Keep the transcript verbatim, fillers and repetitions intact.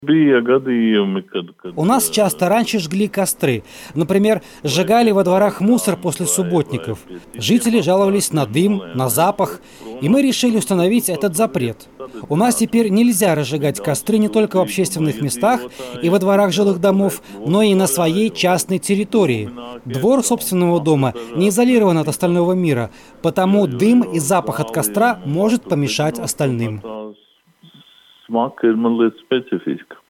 У нас часто раньше жгли костры. Например, сжигали во дворах мусор после субботников. Жители жаловались на дым, на запах, и мы решили установить этот запрет. У нас теперь нельзя разжигать костры не только в общественных местах и во дворах жилых домов, но и на своей частной территории. Двор собственного дома не изолирован от остального мира, потому дым и запах от костра может помешать остальным. Смак ir mazliet specifiska.